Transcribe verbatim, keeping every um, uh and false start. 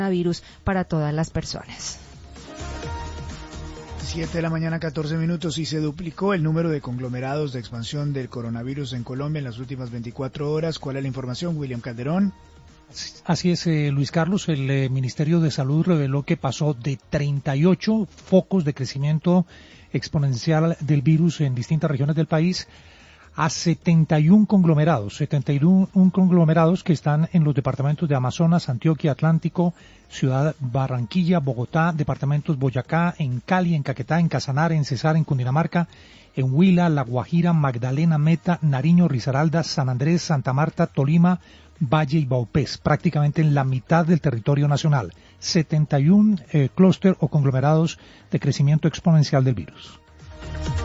coronavirus para todas las personas. siete de la mañana, catorce minutos, y se duplicó el número de conglomerados de expansión del coronavirus en Colombia en las últimas veinticuatro horas. ¿Cuál es la información, William Calderón? Así es, eh, Luis Carlos. El eh, Ministerio de Salud reveló que pasó de treinta y ocho focos de crecimiento exponencial del virus en distintas regiones del país a setenta y uno conglomerados, setenta y uno conglomerados que están en los departamentos de Amazonas, Antioquia, Atlántico, Ciudad Barranquilla, Bogotá, departamentos Boyacá, en Cali, en Caquetá, en Casanare, en Cesar, en Cundinamarca, en Huila, La Guajira, Magdalena, Meta, Nariño, Risaralda, San Andrés, Santa Marta, Tolima, Valle y Vaupés, prácticamente en la mitad del territorio nacional. setenta y uno eh, clúster o conglomerados de crecimiento exponencial del virus.